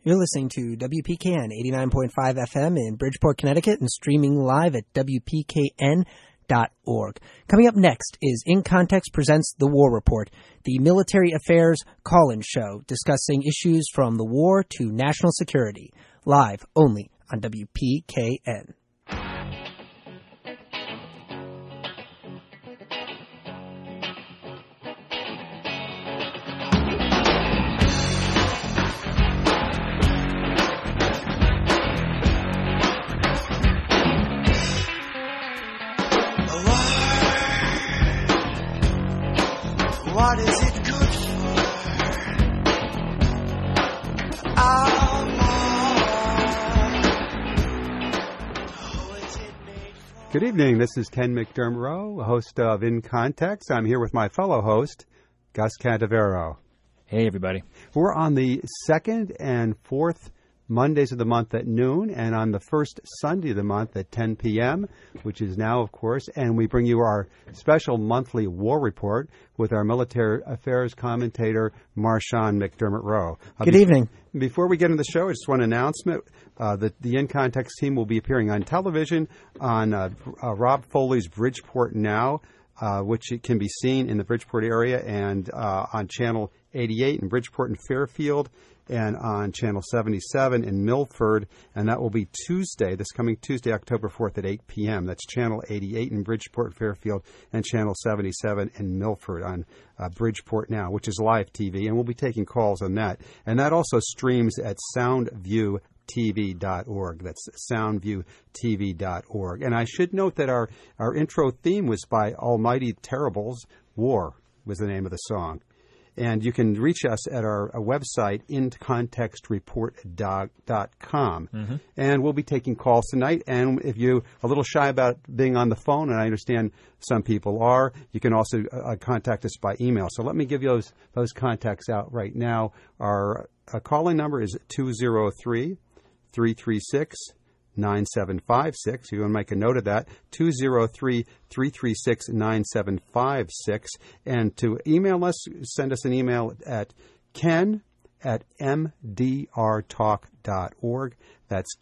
You're listening to WPKN 89.5 FM in Bridgeport, Connecticut, and streaming live at WPKN.org. Coming up next is In Context Presents The War Report, the military affairs call-in show discussing issues from the war to national security, live only on WPKN. What is it good for? Our Good evening. This is Ken McDermott, host of In Context. I'm here with my fellow host, Gus Cantavero. Hey, everybody. We're on the second and fourth Mondays of the month at noon, and on the first Sunday of the month at 10 p.m., which is now, of course, and we bring you our special monthly war report with our military affairs commentator, Marshawn McDermott-Rowe. Good evening. Before we get into the show, I just want an announcement that the In Context team will be appearing on television on Rob Foley's Bridgeport Now, which it can be seen in the Bridgeport area, and on Channel 88 in Bridgeport and Fairfield, and on Channel 77 in Milford, and that will be Tuesday, this coming Tuesday, October 4th at 8 p.m. That's Channel 88 in Bridgeport, Fairfield, and Channel 77 in Milford on Bridgeport Now, which is live TV, and we'll be taking calls on that. And that also streams at soundviewtv.org. That's soundviewtv.org. And I should note that our intro theme was by Almighty Terrible's War was the name of the song. And you can reach us at our website, incontextreport.com. Mm-hmm. And we'll be taking calls tonight. And if you're a little shy about being on the phone, and I understand some people are, you can also contact us by email. So let me give you those contacts out right now. Our call-in number is 203-336-9756. You want to make a note of that, 203-336-9756. And to email us, send us an email at ken@mdrtalk.org. That's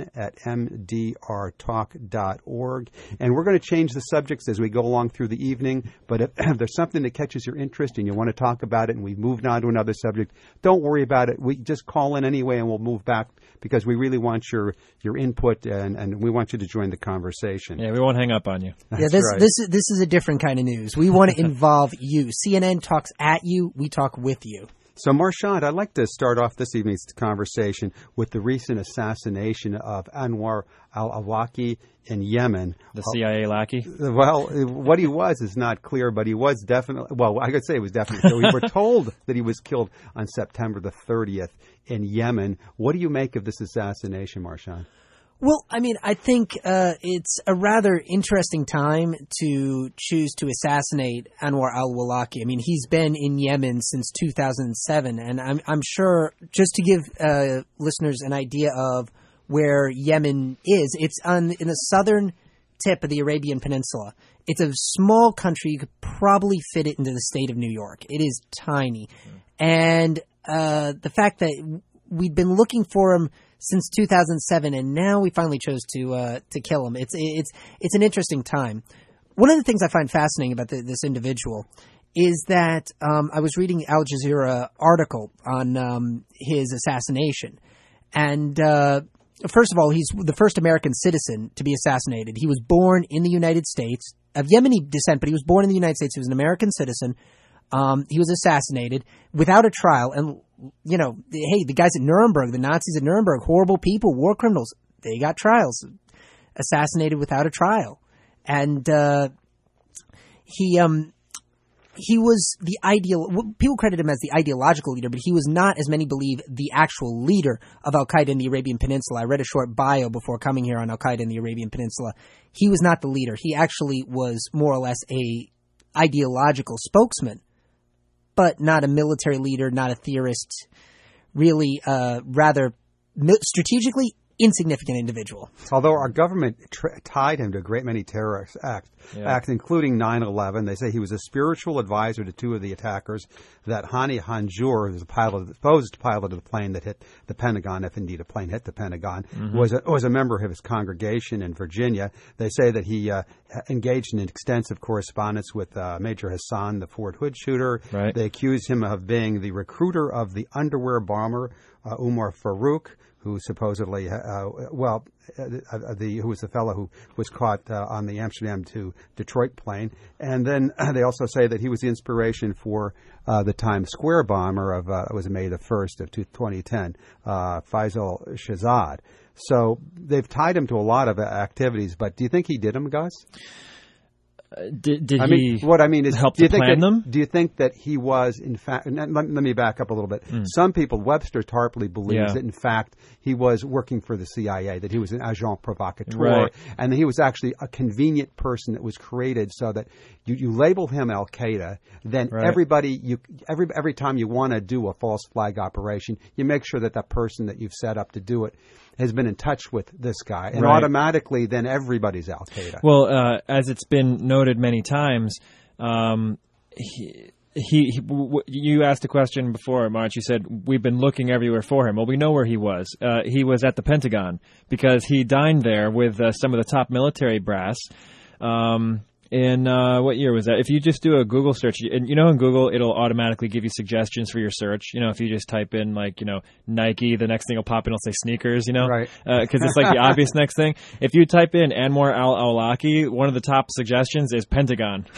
ken@mdrtalk.org. And we're going to change the subjects as we go along through the evening. But if there's something that catches your interest and you want to talk about it and we've moved on to another subject, don't worry about it. We just call in anyway and we'll move back because we really want your input and we want you to join the conversation. Yeah, we won't hang up on you. This is a different kind of news. We want to involve you. CNN talks at you. We talk with you. So, Marshawn, I'd like to start off this evening's conversation with the recent assassination of Anwar al-Awlaki in Yemen. The CIA lackey? Well, what he was is not clear, but he was definitely, well, I could say he was definitely killed. We were told that he was killed on September the 30th in Yemen. What do you make of this assassination, Marshawn? Well, I mean, I think it's a rather interesting time to choose to assassinate Anwar al-Awlaki. I mean, he's been in Yemen since 2007, and I'm sure, just to give listeners an idea of where Yemen is, it's in the southern tip of the Arabian Peninsula. It's a small country. You could probably fit it into the state of New York. It is tiny. And the fact that we'd been looking for him since 2007, and now we finally chose to kill him. It's an interesting time. One of the things I find fascinating about this individual is that I was reading Al Jazeera article on his assassination, and first of all, he's the first American citizen to be assassinated. He was born in the United States, of Yemeni descent, but he was born in the United States. He was an American citizen. He was assassinated without a trial, and you know, hey, the guys at Nuremberg, the Nazis at Nuremberg, horrible people, war criminals, they got trials. Assassinated without a trial. And he was the people credit him as the ideological leader, but he was not, as many believe, the actual leader of Al-Qaeda in the Arabian Peninsula. I read a short bio before coming here on Al-Qaeda in the Arabian Peninsula. He was not the leader. He actually was more or less a ideological spokesman, but not a military leader, not a theorist, really rather strategically insignificant individual. Although our government tied him to a great many terrorist acts, including 9/11. They say he was a spiritual advisor to two of the attackers. That Hani Hanjour, who was the supposed pilot of the plane that hit the Pentagon, if indeed a plane hit the Pentagon, was a member of his congregation in Virginia. They say that he engaged in extensive correspondence with Major Hassan, the Fort Hood shooter. Right. They accuse him of being the recruiter of the underwear bomber, Umar Farouk, who supposedly, who was the fellow who was caught on the Amsterdam to Detroit plane. And then they also say that he was the inspiration for the Times Square bomber of, it was May the 1st of 2010, Faisal Shahzad. So they've tied him to a lot of activities, but do you think he did them, Gus? Did I he mean, what I mean is, help do you to think plan that, them? Do you think that he was, in fact, and let me back up a little bit. Some people, Webster Tarpley believes that, in fact, he was working for the CIA, that he was an agent provocateur, Right. and that he was actually a convenient person that was created so that you label him Al-Qaeda, then Right. every time you want to do a false flag operation, you make sure that that person that you've set up to do it has been in touch with this guy, and Right. automatically then everybody's Al-Qaeda. Well, as it's been noted many times, you asked a question before, March. You said, we've been looking everywhere for him. Well, we know where he was. He was at the Pentagon because he dined there with some of the top military brass. In what year was that? If you just do a Google search, and in Google, it'll automatically give you suggestions for your search. If you just type in Nike, the next thing will pop in, it'll say sneakers, Right. Because it's like the obvious next thing. If you type in Anwar al-Awlaki, one of the top suggestions is Pentagon.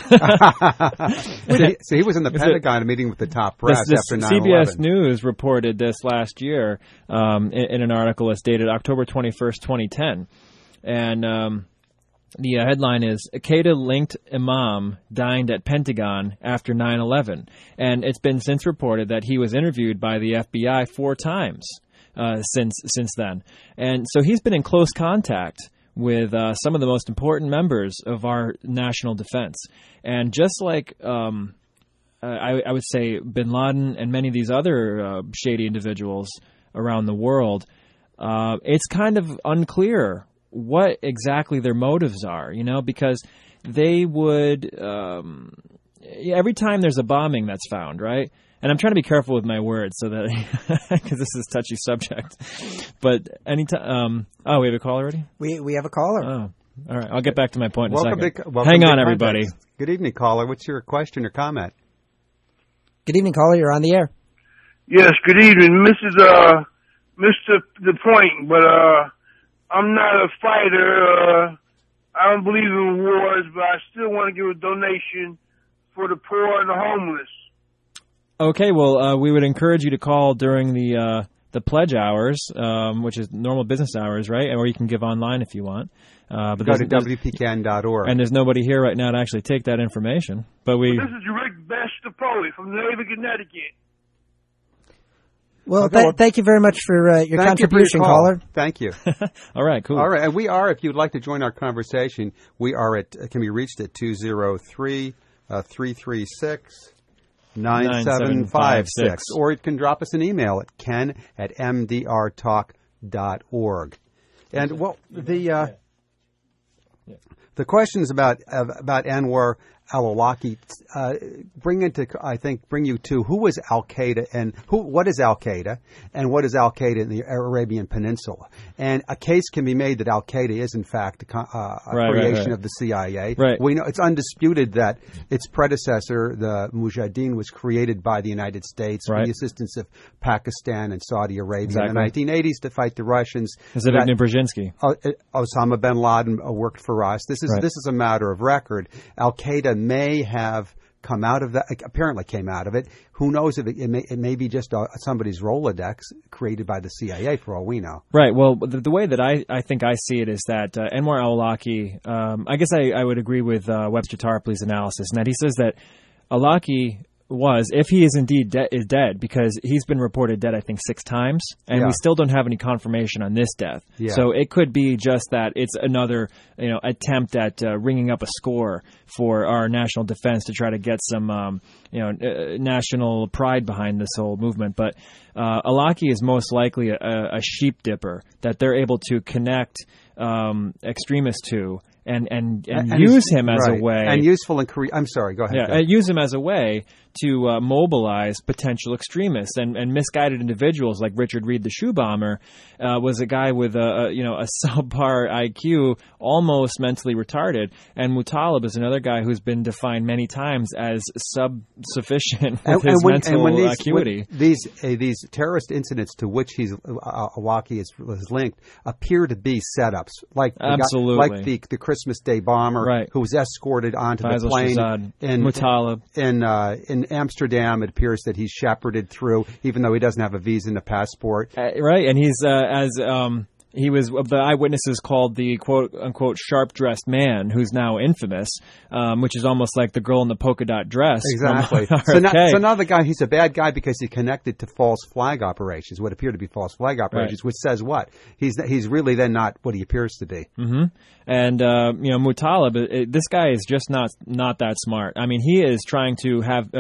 So he was in the Pentagon meeting with the top brass after 9/11. CBS News reported this last year in an article that's dated October 21st, 2010. And the headline is, Qaeda-linked imam dined at Pentagon after 9/11. And it's been since reported that he was interviewed by the FBI 4 times since then. And so he's been in close contact with some of the most important members of our national defense. And just like I would say Bin Laden and many of these other shady individuals around the world, it's kind of unclear what exactly their motives are, because they would, every time there's a bombing that's found, right? And I'm trying to be careful with my words so that, because this is a touchy subject. But anytime, we have a call already? We have a caller. Oh, all right. I'll get back to my point in a Welcome second. welcome Hang to on, Context. everybody. Good evening, caller. What's your question or comment? Good evening, caller. You're on the air. Yes, good evening. Mr. The Point, but I'm not a fighter. I don't believe in wars, but I still want to give a donation for the poor and the homeless. Okay, well, we would encourage you to call during the pledge hours, which is normal business hours, right? Or you can give online if you want. But Go to WPCAN.org. And there's nobody here right now to actually take that information. But This is Rick Bestapoli from Navy, Connecticut. Well, Okay, thank you very much for your Thank you for your contribution, call. caller. Thank you. all right, cool. All right, and we are, if you'd like to join our conversation, we are can be reached at 203-336-9756. Or you can drop us an email at ken@mdrtalk.org. And, well, the questions about Anwar al-Awlaki bring you to who was Al-Qaeda and what is Al-Qaeda and what is Al-Qaeda in the Arabian Peninsula. And a case can be made that Al-Qaeda is in fact a creation of the CIA. Right. We know it's undisputed that its predecessor, the Mujahideen, was created by the United States with the assistance of Pakistan and Saudi Arabia in the 1980s to fight the Russians. Zbigniew Brzezinski. Osama bin Laden worked for us. This is a matter of record. Al-Qaeda may have come out of that, apparently came out of it. Who knows if it may be just somebody's Rolodex created by the CIA for all we know. Right. Well, the way that I think I see it is that Anwar al-Awlaki, I guess I would agree with Webster Tarpley's analysis, and that he says that Awlaki was, if he is indeed is dead, because he's been reported dead, I think, 6 times, and we still don't have any confirmation on this death. Yeah. So it could be just that it's another, attempt at ringing up a score for our national defense to try to get some, national pride behind this whole movement. But Al-Awlaki is most likely a sheep dipper that they're able to connect extremists to. And use him as a way, and useful in Korea. I'm sorry, go ahead. Yeah, use him as a way to mobilize potential extremists and misguided individuals like Richard Reed, the shoe bomber, was a guy with a subpar IQ, almost mentally retarded, and Muttalib is another guy who's been defined many times as sufficient with his mental acuity. These terrorist incidents to which Al-Awlaki is linked appear to be setups, like the Christmas Day bomber who was escorted onto the plane Shahzad, in Muttalib. In Amsterdam. It appears that he's shepherded through, even though he doesn't have a visa and a passport. Right, and he's he was the eyewitnesses called the quote unquote sharp dressed man, who's now infamous, which is almost like the girl in the polka dot dress. Exactly. So now the guy, he's a bad guy because he's connected to false flag operations, what appear to be false flag operations, which says what? He's really then not what he appears to be. Mm-hmm. And Muttalib, this guy is just not that smart. I mean, he is trying to have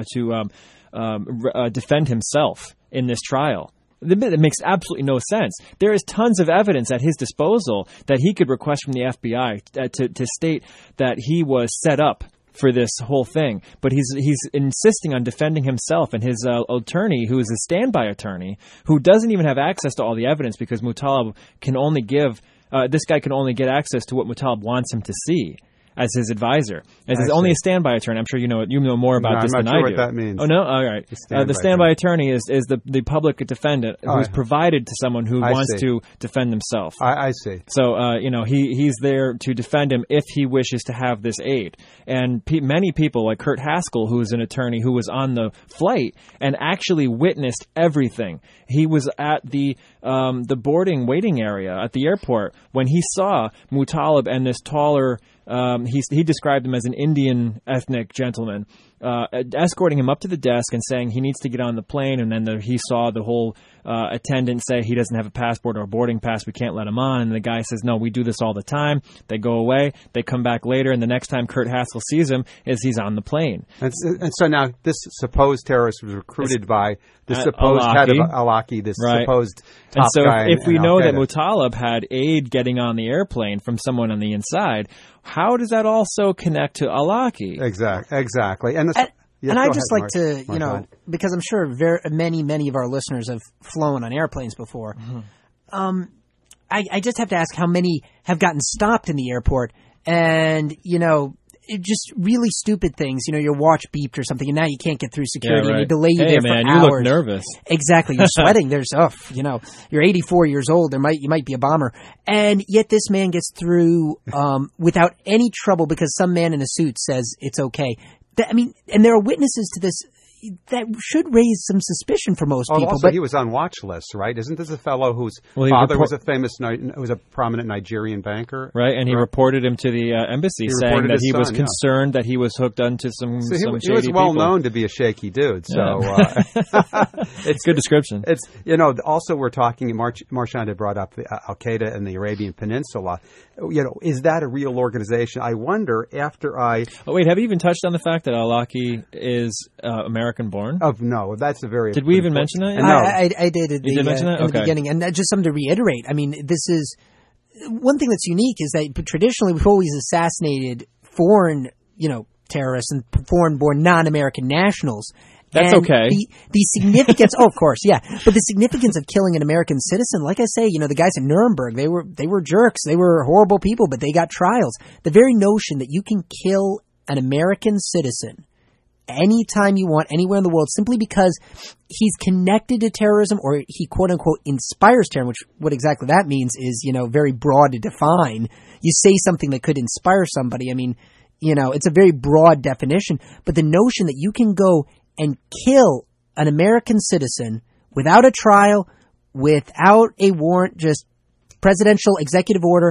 defend himself in this trial. It makes absolutely no sense. There is tons of evidence at his disposal that he could request from the FBI to state that he was set up for this whole thing. But he's insisting on defending himself, and his attorney, who is a standby attorney, who doesn't even have access to all the evidence because Muttalib can only give this guy can only get access to what Muttalib wants him to see as his advisor. As is only a standby attorney. I'm sure you know more about this than I do. I'm not sure what that means. Oh, no? All right. The standby attorney is the public defendant who's provided to someone who wants to defend himself. I see. So, he's there to defend him if he wishes to have this aid. And many people, like Kurt Haskell, who is an attorney who was on the flight and actually witnessed everything. He was at the boarding waiting area at the airport when he saw Muttalib and this taller he described him as an Indian ethnic gentleman, escorting him up to the desk and saying he needs to get on the plane. And then he saw the whole attendant say he doesn't have a passport or a boarding pass. We can't let him on. And the guy says, no, we do this all the time. They go away. They come back later. And the next time Kurt Haskell sees him is he's on the plane. And so now this supposed terrorist was recruited by the supposed head of Al-Awlaki, this supposed top guy. And so if we know that Muttalib had aid getting on the airplane from someone on the inside, how does that also connect to Al-Awlaki? Exactly. And I just like to, because I'm sure many of our listeners have flown on airplanes before. Mm-hmm. I just have to ask how many have gotten stopped in the airport and, just really stupid things. Your watch beeped or something, and now you can't get through security, and they delay you there for hours. You look nervous. Exactly, you're sweating. You're 84 years old. You might be a bomber, and yet this man gets through without any trouble because some man in a suit says it's okay. And there are witnesses to this. That should raise some suspicion for most people. Also, he was on watch lists, right? Isn't this a fellow whose father was a prominent Nigerian banker? Right, and he reported him to the embassy, saying that he was concerned that he was hooked onto some shady people. He was well known to be a shaky dude, so it's good description. It's also we're talking. Marchand had brought up Al Qaeda and the Arabian Peninsula. Is that a real organization? I wonder. After I wait, have you even touched on the fact that Al-Awlaki is American born? No, that's a very. Did we even mention that? No, I did at did mention that? in the beginning, and just something to reiterate. I mean, this is one thing that's unique is that traditionally we've always assassinated foreign, terrorists and foreign-born non-American nationals. That's okay. The significance, of course, yeah. But the significance of killing an American citizen, like I say, the guys in Nuremberg, they were jerks, they were horrible people, but they got trials. The very notion that you can kill an American citizen anytime you want, anywhere in the world, simply because he's connected to terrorism or he quote-unquote inspires terrorism, which what exactly that means is, very broad to define. You say something that could inspire somebody. I mean, it's a very broad definition. But the notion that you can go and kill an American citizen without a trial, without a warrant, just presidential executive order,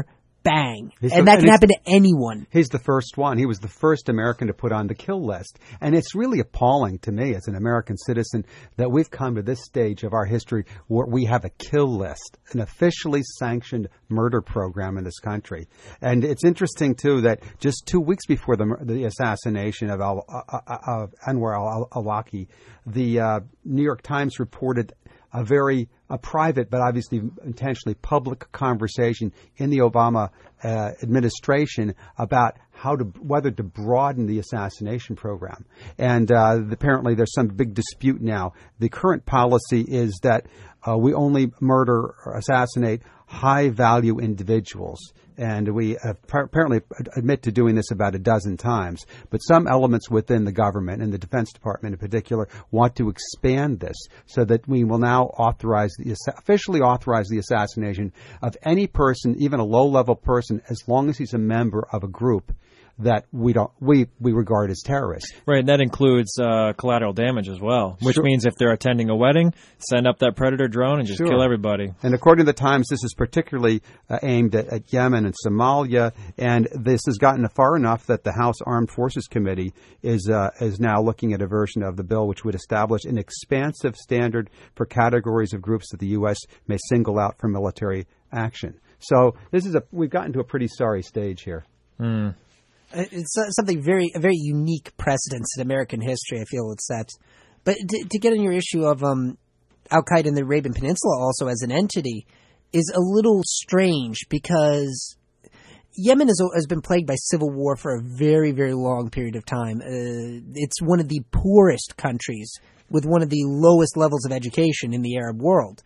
bang. And that can happen to anyone. He's the first one. He was the first American to put on the kill list. And it's really appalling to me as an American citizen that we've come to this stage of our history where we have a kill list, an officially sanctioned murder program in this country. And it's interesting, too, that just 2 weeks before the assassination of Anwar al-Awlaki, the New York Times reported a private but obviously intentionally public conversation in the Obama administration about whether to broaden the assassination program. And apparently there's some big dispute now. The current policy is that we only murder or assassinate high-value individuals. And we apparently admit to doing this about a dozen times. But some elements within the government, and the Defense Department in particular, want to expand this so that we will now officially authorize the assassination of any person, even a low-level person, as long as he's a member of a group that we regard as terrorists. Right, and that includes collateral damage as well, which means if they're attending a wedding, send up that Predator drone and just kill everybody. And according to the Times, this is particularly aimed at Yemen and Somalia, and this has gotten far enough that the House Armed Forces Committee is now looking at a version of the bill which would establish an expansive standard for categories of groups that the U.S. may single out for military action. So we've gotten to a pretty sorry stage here. It's something a very unique precedence in American history, I feel it sets. But to get on your issue of Al-Qaeda in the Arabian Peninsula also as an entity is a little strange because Yemen has been plagued by civil war for a very, very long period of time. It's one of the poorest countries with one of the lowest levels of education in the Arab world,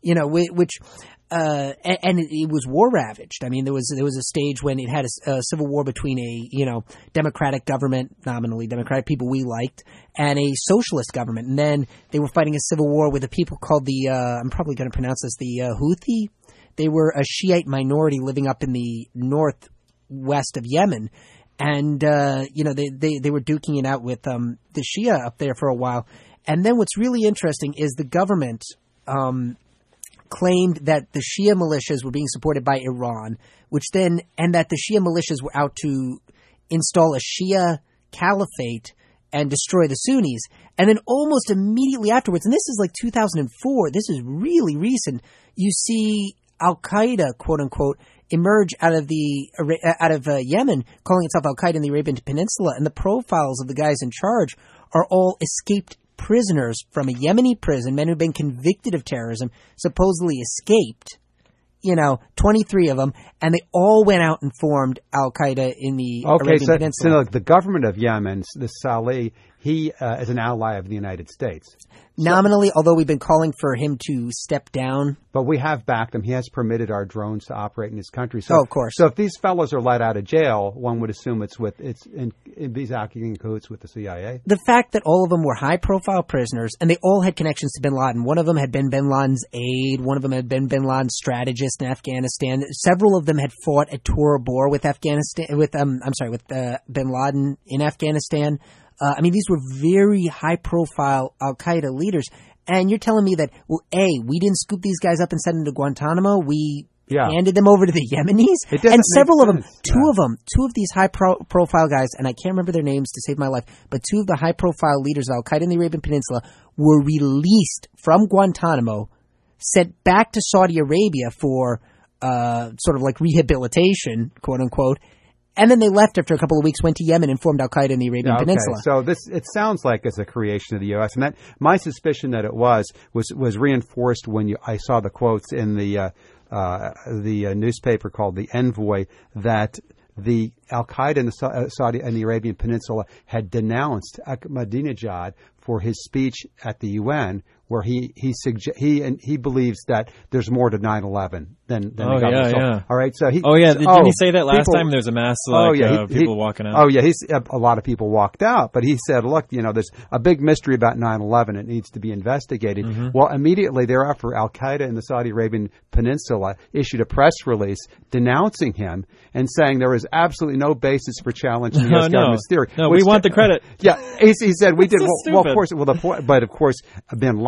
and it was war ravaged. I mean, there was a stage when it had a civil war between a democratic government, nominally democratic people we liked, and a socialist government. And then they were fighting a civil war with a people called the I'm probably going to pronounce this, the Houthi. They were a Shiite minority living up in the northwest of Yemen, and they were duking it out with the Shia up there for a while. And then what's really interesting is the government claimed that the Shia militias were being supported by Iran, and that the Shia militias were out to install a Shia caliphate and destroy the Sunnis. And then almost immediately afterwards, and this is like 2004, this is really recent, you see Al-Qaeda, quote unquote, emerge out of Yemen, calling itself Al-Qaeda in the Arabian Peninsula, and the profiles of the guys in charge are all escaped prisoners from a Yemeni prison, men who've been convicted of terrorism, supposedly escaped, 23 of them, and they all went out and formed Al-Qaeda in the Arabian Peninsula. So the government of Yemen, the Saleh, he is an ally of the United States. Nominally, although we've been calling for him to step down. But we have backed him. He has permitted our drones to operate in his country. So, of course. So if these fellows are let out of jail, one would assume he's acting in cahoots with the CIA. The fact that all of them were high-profile prisoners, and they all had connections to bin Laden. One of them had been bin Laden's aide. One of them had been bin Laden's strategist in Afghanistan. Several of them had fought at Tora Bor with bin Laden in Afghanistan. These were very high-profile Al-Qaeda leaders. And you're telling me that, well, A, we didn't scoop these guys up and send them to Guantanamo. We handed them over to the Yemenis. And several of them, two of these high-profile guys, and I can't remember their names to save my life, but two of the high-profile leaders of Al-Qaeda in the Arabian Peninsula were released from Guantanamo, sent back to Saudi Arabia for sort of like rehabilitation, quote-unquote, and then they left after a couple of weeks, went to Yemen, and formed Al-Qaeda in the Arabian Peninsula. So it sounds like it's a creation of the U.S. And that my suspicion that it was reinforced when I saw the quotes in the newspaper called The Envoy that the Al-Qaeda in the Arabian Peninsula had denounced Ahmadinejad for his speech at the UN, where he believes that there's more to 9/11 than the government. Yeah. All right, so didn't he say that last time? There's a mass people walking out. Oh yeah, a lot of people walked out, but he said, look, there's a big mystery about 9/11. It needs to be investigated. Mm-hmm. Well, immediately thereafter, Al Qaeda in the Saudi Arabian Peninsula issued a press release denouncing him and saying there was absolutely no basis for challenging the U.S. government's theory. No, we want the credit. Yeah, he said we did. Well, of course. But of course, bin Laden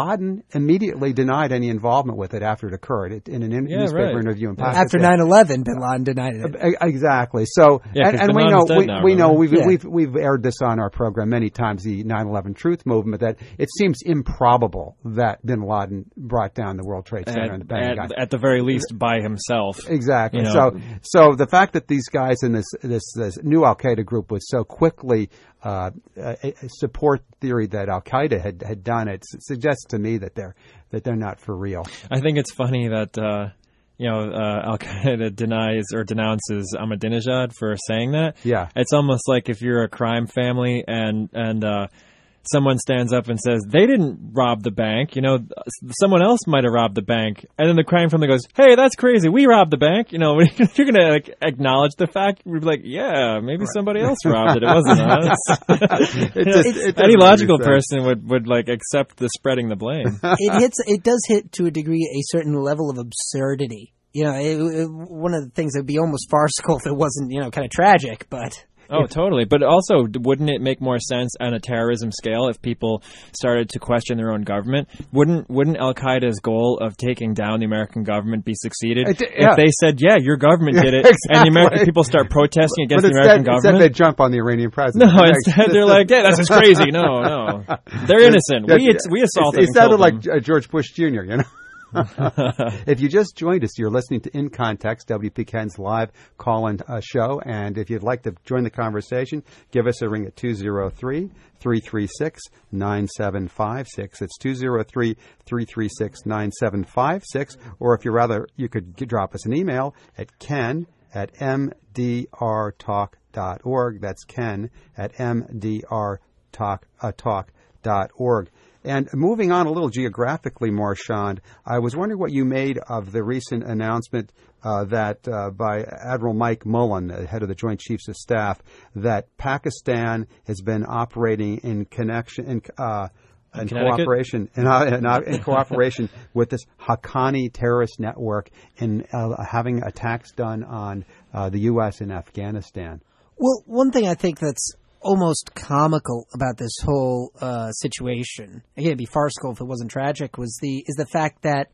Laden immediately denied any involvement with it after it occurred in a newspaper interview in Pakistan. After 9/11, bin Laden denied it. Exactly. So, Yeah, and bin Laden's dead now, we know right? we've aired this on our program many times, the 9/11 Truth Movement, that it seems improbable that bin Laden brought down the World Trade Center and the Pentagon. At the very least, by himself. Exactly. You know. So the fact that these guys in this new Al Qaeda group would so quickly support the theory that Al Qaeda had done it suggests to me that they're not for real. I think it's funny that Al Qaeda denies or denounces Ahmadinejad for saying that. Yeah. It's almost like if you're a crime family and someone stands up and says they didn't rob the bank, someone else might have robbed the bank, and then the crime family goes, "Hey, that's crazy. We robbed the bank." If you're gonna acknowledge the fact, we'd be like, "Yeah, maybe somebody else robbed it. It wasn't us." Any logical person would accept the spreading the blame. It does hit to a degree a certain level of absurdity. One of the things that would be almost farcical if it wasn't kind of tragic, but. Oh, totally. But also, wouldn't it make more sense on a terrorism scale if people started to question their own government? Wouldn't Al-Qaeda's goal of taking down the American government be succeeded if they said, "Yeah, your government did it," exactly. and the American people start protesting against the American government? Instead they jump on the Iranian president. No, instead they're like, "Yeah, that's just crazy." No, they're innocent. We assaulted. It sounded and killed like George Bush Jr. If you just joined us, you're listening to In Context, WPKN's live call-in show. And if you'd like to join the conversation, give us a ring at 203-336-9756. It's 203-336-9756. Or if you could drop us an email at ken@mdrtalk.org. That's ken@mdrtalk.org. And moving on a little geographically, Marchand, I was wondering what you made of the recent announcement that by Admiral Mike Mullen, head of the Joint Chiefs of Staff, that Pakistan has been operating in cooperation with this Haqqani terrorist network in having attacks done on the U.S. in Afghanistan. Well, one thing I think that's almost comical about this whole situation, again, it'd be farcical if it wasn't tragic, is the fact that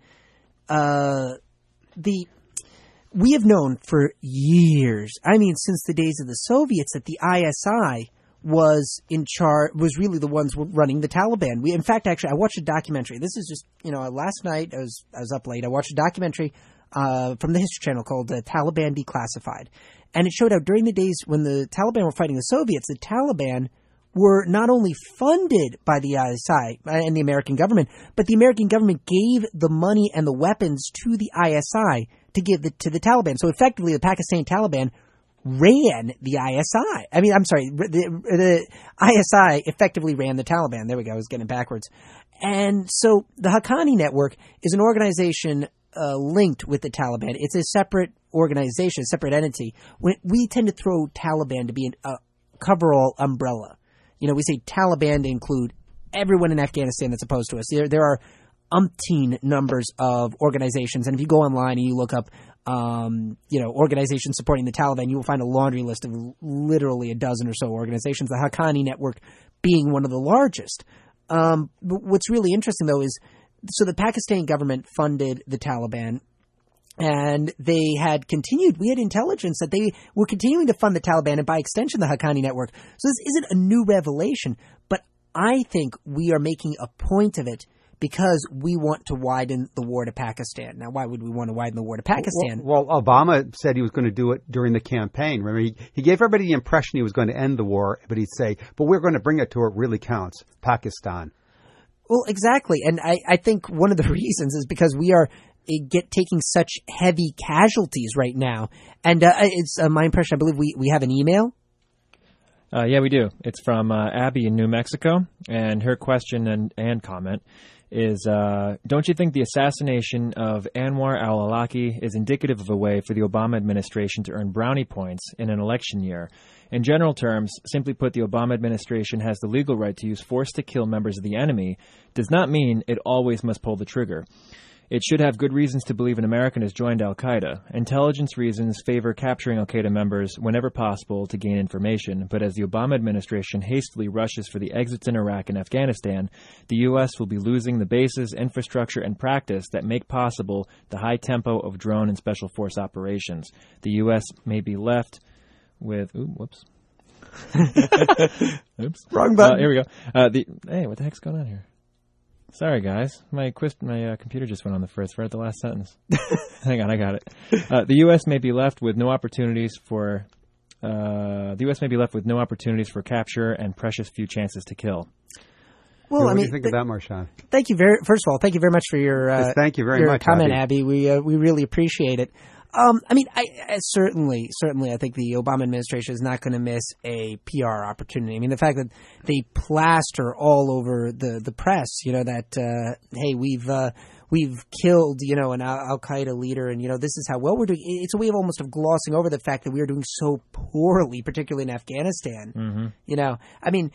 we have known for years, since the days of the Soviets, that the ISI was in charge, was really the ones running the Taliban. In fact, actually, I watched a documentary. This is just, last night I was up late. I watched a documentary from the History Channel called Taliban Declassified. And it showed how during the days when the Taliban were fighting the Soviets, the Taliban were not only funded by the ISI and the American government, but the American government gave the money and the weapons to the ISI to give to the Taliban. So effectively, the Pakistani Taliban ran the ISI. The ISI effectively ran the Taliban. There we go. I was getting it backwards. And so the Haqqani Network is an organization linked with the Taliban. It's a separate organization, a separate entity. We tend to throw Taliban to be a coverall umbrella. We say Taliban to include everyone in Afghanistan that's opposed to us. There are umpteen numbers of organizations, and if you go online and you look up, organizations supporting the Taliban, you will find a laundry list of literally a dozen or so organizations. The Haqqani Network being one of the largest. But what's really interesting, though, is so the Pakistani government funded the Taliban, and they had continued. We had intelligence that they were continuing to fund the Taliban and, by extension, the Haqqani Network. So this isn't a new revelation, but I think we are making a point of it because we want to widen the war to Pakistan. Now, why would we want to widen the war to Pakistan? Well, Obama said he was going to do it during the campaign. Remember, he gave everybody the impression he was going to end the war, but he'd say, but we're going to bring it to where it really counts, Pakistan. Well, exactly. And I think one of the reasons is because we are taking such heavy casualties right now. And it's my impression, I believe we have an email. Yeah, we do. It's from Abby in New Mexico. And her question and comment is, don't you think the assassination of Anwar al-Awlaki is indicative of a way for the Obama administration to earn brownie points in an election year? In general terms, simply put, the Obama administration has the legal right to use force to kill members of the enemy, does not mean it always must pull the trigger. It should have good reasons to believe an American has joined al-Qaeda. Intelligence reasons favor capturing al-Qaeda members whenever possible to gain information, but as the Obama administration hastily rushes for the exits in Iraq and Afghanistan, the U.S. will be losing the bases, infrastructure, and practice that make possible the high tempo of drone and special force operations. The U.S. may be left with... Oops. Wrong button. Here we go. Hey, what the heck's going on here? Sorry, guys. My computer just went on the first right at the last sentence. Hang on, I got it. The U.S. may be left with no opportunities for capture and precious few chances to kill. Well, what do you think of that, Marshawn? First of all, thank you very much for your thank you very much, comment, Abby. We really appreciate it. I certainly, I think the Obama administration is not going to miss a PR opportunity. I mean, the fact that they plaster all over the press, that hey, we've killed, an al-Qaeda leader, and this is how well we're doing. It's a way of almost of glossing over the fact that we are doing so poorly, particularly in Afghanistan. Mm-hmm.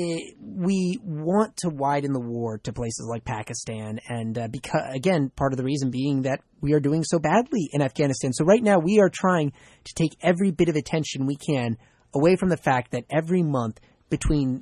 We want to widen the war to places like Pakistan, and because again, part of the reason being that we are doing so badly in Afghanistan. So right now, we are trying to take every bit of attention we can away from the fact that every month between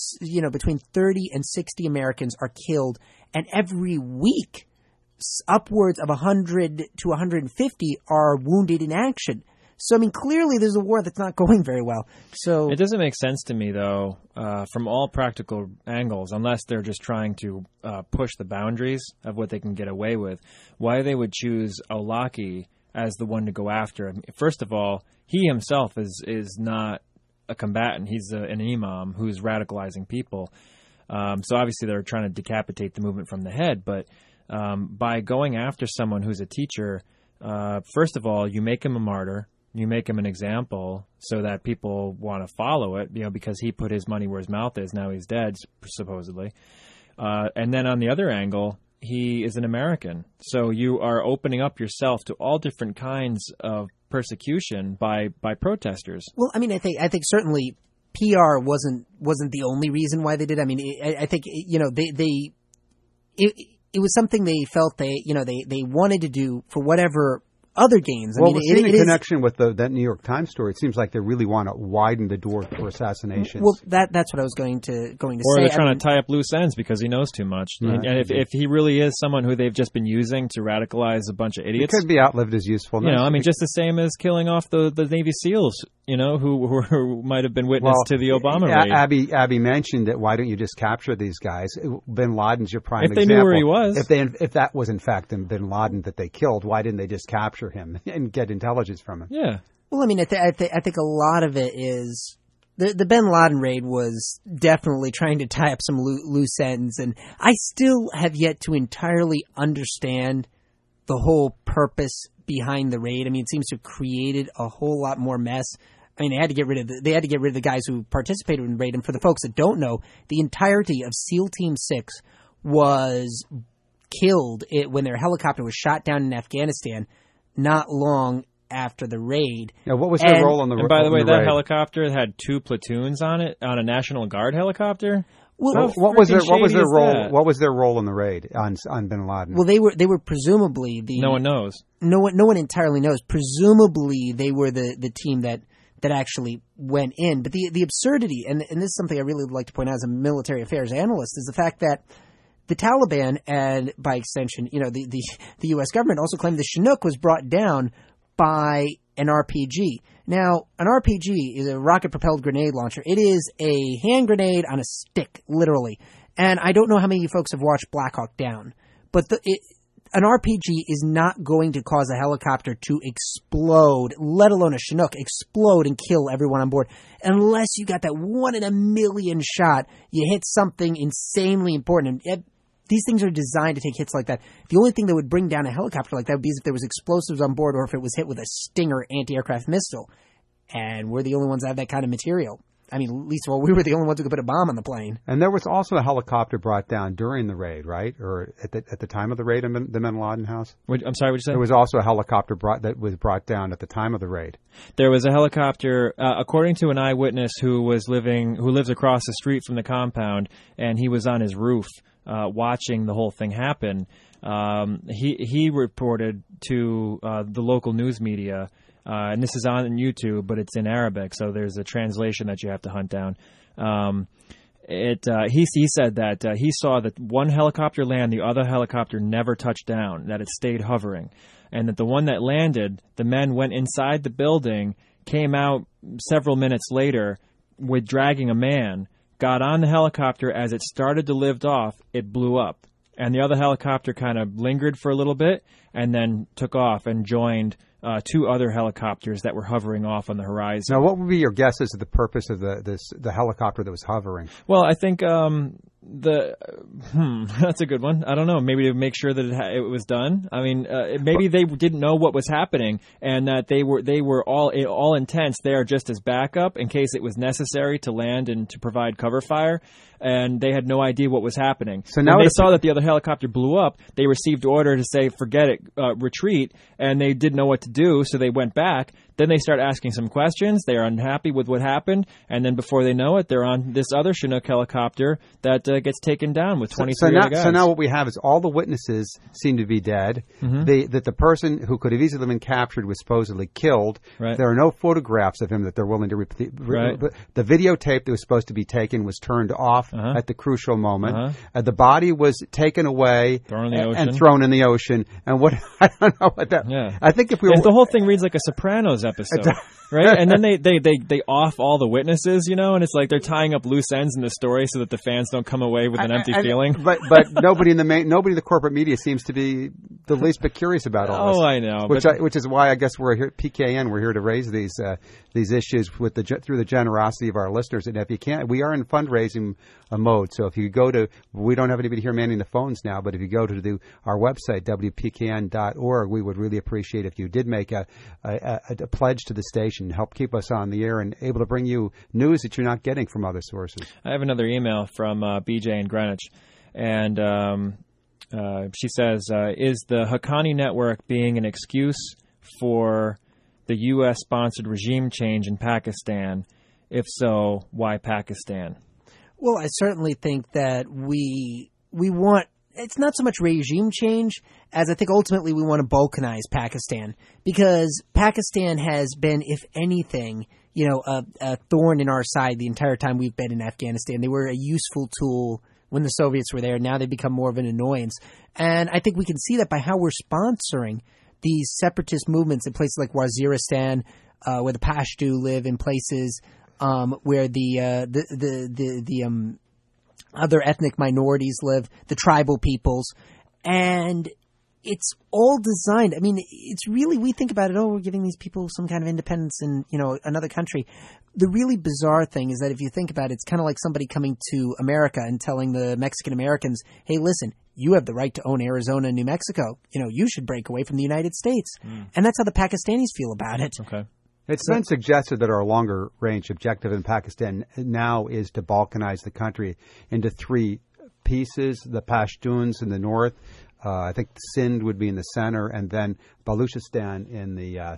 30 and 60 Americans are killed, and every week upwards of 100 to 150 are wounded in action. So, clearly there's a war that's not going very well. So it doesn't make sense to me, though, from all practical angles, unless they're just trying to push the boundaries of what they can get away with, why they would choose Awlaki as the one to go after. First of all, he himself is not a combatant. He's an imam who's radicalizing people. So obviously they're trying to decapitate the movement from the head. But by going after someone who's a teacher, first of all, you make him a martyr. You make him an example so that people want to follow it, because he put his money where his mouth is. Now he's dead, supposedly. And then on the other angle, he is an American. So you are opening up yourself to all different kinds of persecution by protesters. Well, I think certainly PR wasn't the only reason why they did. I think it was something they felt they wanted to do for whatever other gains. Well, in connection with that New York Times story, it seems like they really want to widen the door for assassinations. Well, that's what I was going to say. Or they're trying to tie up loose ends because he knows too much. Right. And if he really is someone who they've just been using to radicalize a bunch of idiots, it could be outlived his usefulness. Just the same as killing off the Navy SEALs, who might have been witness to the Obama raid. Abby mentioned that. Why don't you just capture these guys? Bin Laden's your prime example. If they knew where he was, if that was in fact Bin Laden that they killed, why didn't they just capture him and get intelligence from him? Yeah. Well, I think a lot of it is the Bin Laden raid was definitely trying to tie up some loose ends, and I still have yet to entirely understand the whole purpose behind the raid. It seems to have created a whole lot more mess. They had to get rid of the guys who participated in the raid. And for the folks that don't know, the entirety of SEAL Team 6 was killed when their helicopter was shot down in Afghanistan not long after the raid. Now, what was their role on the raid? And by the way, that helicopter had 2 platoons on it, on a National Guard helicopter. Well, what was their role? What was their role in the raid on Bin Laden? Well, they were presumably the. No one knows. No one entirely knows. Presumably, they were the team that actually went in. But the absurdity, and this is something I really would like to point out as a military affairs analyst, is the fact that the Taliban, and by extension, the U.S. government also claimed the Chinook was brought down by an RPG. Now, an RPG is a rocket-propelled grenade launcher. It is a hand grenade on a stick, literally. And I don't know how many of you folks have watched Black Hawk Down, but an RPG is not going to cause a helicopter to explode, let alone a Chinook, explode and kill everyone on board, unless you got that 1 in a million shot, you hit something insanely important. And these things are designed to take hits like that. The only thing that would bring down a helicopter like that would be if there was explosives on board or if it was hit with a Stinger anti-aircraft missile. And we're the only ones that have that kind of material. Least of all, we were the only ones who could put a bomb on the plane. And there was also a helicopter brought down during the raid, right? Or at the time of the raid in the Bin Laden house? I'm sorry, what did you say? There was also a helicopter that was brought down at the time of the raid. There was a helicopter, according to an eyewitness who lives across the street from the compound, and he was on his roof watching the whole thing happen. He reported to the local news media, and this is on YouTube, but it's in Arabic, so there's a translation that you have to hunt down. He said that he saw that one helicopter land, the other helicopter never touched down, that it stayed hovering, and that the one that landed, the men went inside the building, came out several minutes later with dragging a man, got on the helicopter. As it started to lift off, it blew up. And the other helicopter kind of lingered for a little bit and then took off and joined two other helicopters that were hovering off on the horizon. Now, what would be your guess as to the purpose of the helicopter that was hovering? Well, I think that's a good one. I don't know. Maybe to make sure that it was done. I mean, maybe they didn't know what was happening, and that they were all intents there just as backup in case it was necessary to land and to provide cover fire. And they had no idea what was happening. So now when they saw that the other helicopter blew up, they received order to say, "Forget it, retreat," and they didn't know what to do, so they went back. Then they start asking some questions. They are unhappy with what happened, and then before they know it, they're on this other Chinook helicopter that gets taken down with 23 other guys. So now what we have is all the witnesses seem to be dead. Mm-hmm. That the person who could have easily been captured was supposedly killed. Right. There are no photographs of him that they're willing to repeat. Right. The videotape that was supposed to be taken was turned off at the crucial moment. The body was taken away and thrown in the ocean. And what I don't know what that. Yeah. I think if the whole thing reads like a Sopranos episode, right? And then they off all the witnesses, and it's like they're tying up loose ends in the story so that the fans don't come away with an empty feeling. But nobody in the corporate media seems to be the least bit curious about all this. Oh, I know. Which is why I guess we're here at PKN. We're here to raise these issues through the generosity of our listeners. And if you can't, we are in fundraising mode. So if you go to, we don't have anybody here manning the phones now, but if you go to our website WPKN.org, we would really appreciate if you did make a pledge to the station, help keep us on the air and able to bring you news that you're not getting from other sources. I have another email from BJ in Greenwich, and she says, is the Haqqani Network being an excuse for the U.S.-sponsored regime change in Pakistan? If so, why Pakistan? Well, I certainly think that we want, it's not so much regime change as I think ultimately we want to balkanize Pakistan, because Pakistan has been, if anything, a thorn in our side the entire time we've been in Afghanistan. They were a useful tool when the Soviets were there. Now they've become more of an annoyance. And I think we can see that by how we're sponsoring these separatist movements in places like Waziristan, where the Pashto live, in places where the other ethnic minorities live, the tribal peoples. And it's all designed. I mean, it's really, we think about it, we're giving these people some kind of independence in, another country. The really bizarre thing is that if you think about it, it's kind of like somebody coming to America and telling the Mexican Americans, hey, listen, you have the right to own Arizona and New Mexico. You should break away from the United States. And that's how the Pakistanis feel about it. Okay. It's been suggested that our longer-range objective in Pakistan now is to balkanize the country into three pieces: the Pashtuns in the north, I think Sindh would be in the center, and then Baluchistan in the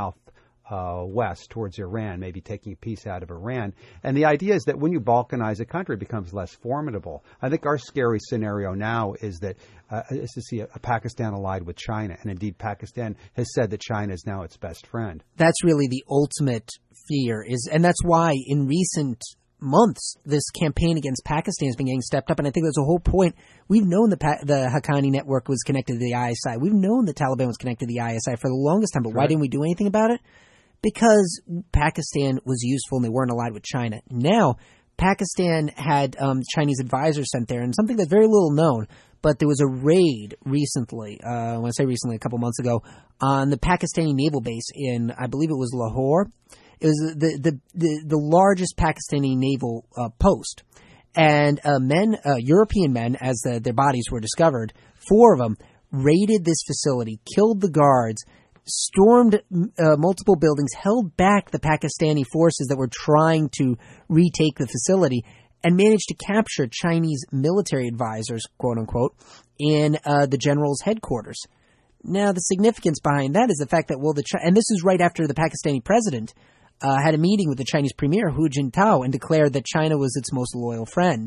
southwest towards Iran, maybe taking a piece out of Iran. And the idea is that when you balkanize a country, it becomes less formidable. I think our scary scenario now is to see a Pakistan allied with China. And indeed, Pakistan has said that China is now its best friend. That's really the ultimate fear, and that's why in recent months this campaign against Pakistan has been getting stepped up. And I think there's a whole point. We've known the Haqqani Network was connected to the ISI. We've known the Taliban was connected to the ISI for the longest time. But why didn't we do anything about it? Because Pakistan was useful and they weren't allied with China. Now, Pakistan had Chinese advisors sent there, and something that's very little known, but there was a raid recently, when I say recently, a couple months ago, on the Pakistani naval base in, I believe it was Lahore. It was the largest Pakistani naval post. And European men, as their bodies were discovered, 4 of them, raided this facility, killed the guards, stormed multiple buildings, held back the Pakistani forces that were trying to retake the facility, and managed to capture Chinese military advisors, quote unquote, in the general's headquarters. Now, the significance behind that is the fact that, and this is right after the Pakistani president had a meeting with the Chinese premier, Hu Jintao, and declared that China was its most loyal friend.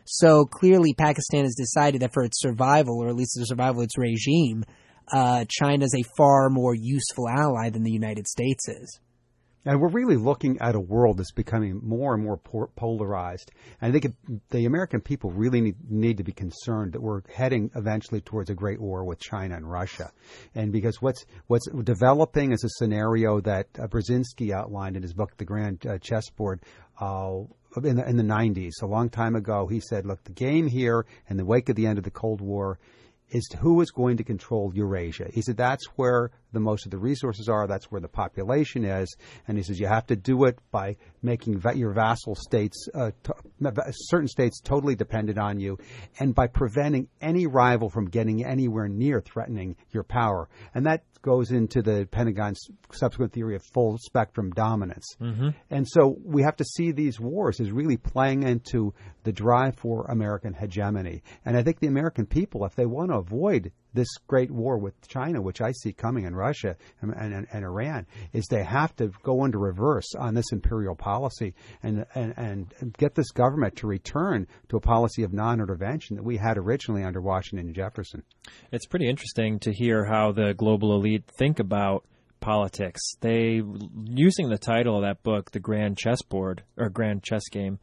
So clearly Pakistan has decided that for its survival, or at least the survival of its regime, China's a far more useful ally than the United States is. And we're really looking at a world that's becoming more and more polarized. And I think the American people really need to be concerned that we're heading eventually towards a great war with China and Russia. And because what's developing is a scenario that Brzezinski outlined in his book, The Grand Chessboard, in the 90s. A long time ago, he said, look, the game here in the wake of the end of the Cold War is who is going to control Eurasia. He said that's where the most of the resources are, that's where the population is, and he says you have to do it by making your vassal states, certain states totally dependent on you, and by preventing any rival from getting anywhere near threatening your power. And that goes into the Pentagon's subsequent theory of full spectrum dominance. Mm-hmm. And so we have to see these wars as really playing into the drive for American hegemony. And I think the American people, if they want to avoid this great war with China, which I see coming in Russia and Iran, is they have to go into reverse on this imperial policy and get this government to return to a policy of non-intervention that we had originally under Washington and Jefferson. It's pretty interesting to hear how the global elite think about politics. They, using the title of that book, The Grand Chessboard, or Grand Chess Game,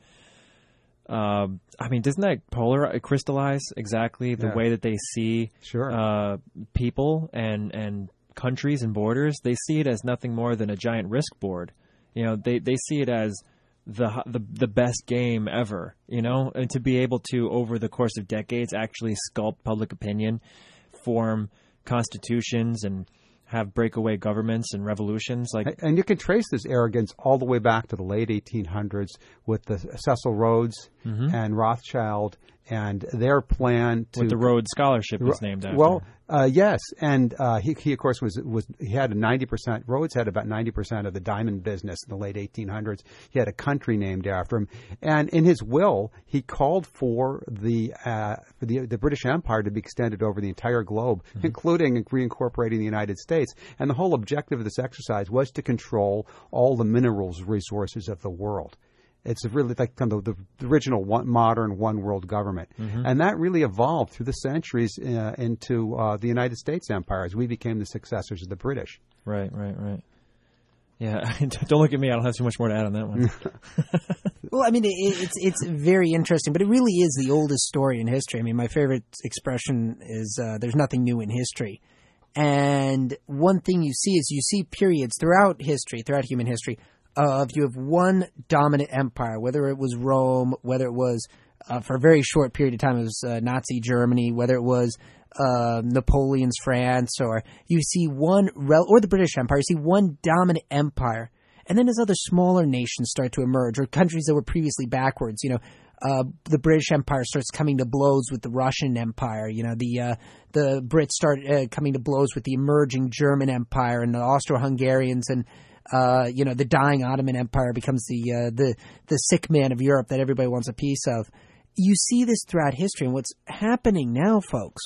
I mean, doesn't that crystallize exactly the way that they see people and countries and borders? They see it as nothing more than a giant risk board. You know, they see it as the best game ever, you know, and to be able to, over the course of decades, actually sculpt public opinion, form constitutions, and have breakaway governments and revolutions. And you can trace this arrogance all the way back to the late 1800s with the Cecil Rhodes and Rothschild and their plan to... What the Rhodes Scholarship was named after. Well, yes. And he of course, he had a 90%... Rhodes had about 90% of the diamond business in the late 1800s. He had a country named after him. And in his will, he called for the British Empire to be extended over the entire globe, including reincorporating the United States. And the whole objective of this exercise was to control all the minerals resources of the world. It's really like kind of the original modern one world government. And that really evolved through the centuries into the United States empire as we became the successors of the British. Right. Yeah, don't look at me. I don't have too much more to add on that one. Well, I mean, it's very interesting, but it really is the oldest story in history. I mean, my favorite expression is there's nothing new in history. And one thing you see periods throughout history, throughout human history, you have one dominant empire, whether it was Rome, whether it was, for a very short period of time, it was Nazi Germany, whether it was Napoleon's France, or you see or the British Empire, you see one dominant empire. And then as other smaller nations start to emerge, or countries that were previously backwards, you know, the British Empire starts coming to blows with the Russian Empire. You know, the Brits start coming to blows with the emerging German Empire and the Austro-Hungarians, and you know, the dying Ottoman Empire becomes the sick man of Europe that everybody wants a piece of. You see this throughout history, and what's happening now, folks,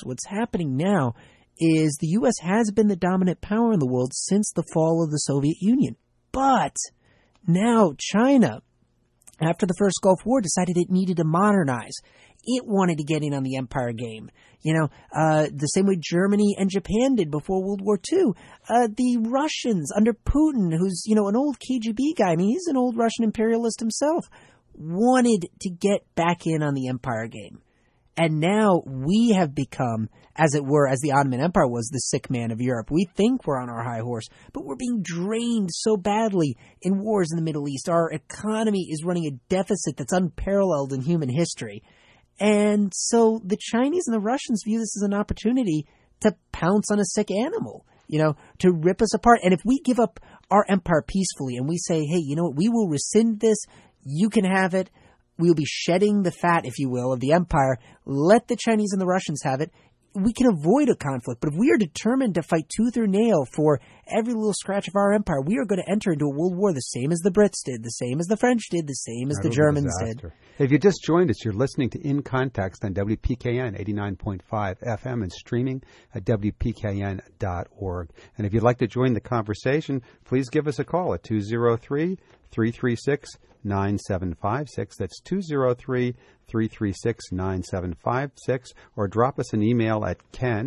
is the U.S. has been the dominant power in the world since the fall of the Soviet Union. But now China, after the first Gulf War, decided it needed to modernize. It wanted to get in on the empire game. You know, the same way Germany and Japan did before World War II. The Russians under Putin, who's, you know, an old KGB guy, I mean, he's an old Russian imperialist himself, wanted to get back in on the empire game. And now we have become, as it were, as the Ottoman Empire was, the sick man of Europe. We think we're on our high horse, but we're being drained so badly in wars in the Middle East. Our economy is running a deficit that's unparalleled in human history. And so the Chinese and the Russians view this as an opportunity to pounce on a sick animal, you know, to rip us apart. And if we give up our empire peacefully and we say, hey, you know what, we will rescind this, you can have it, we'll be shedding the fat, if you will, of the empire, let the Chinese and the Russians have it, we can avoid a conflict. But if we are determined to fight tooth or nail for every little scratch of our empire, we are going to enter into a world war the same as the Brits did, the same as the French did, the same as the Germans did. If you just joined us, you're listening to In Context on WPKN 89.5 FM and streaming at WPKN.org. And if you'd like to join the conversation, please give us a call at 203 203-336-9756. That's 203-336-9756. Or drop us an email at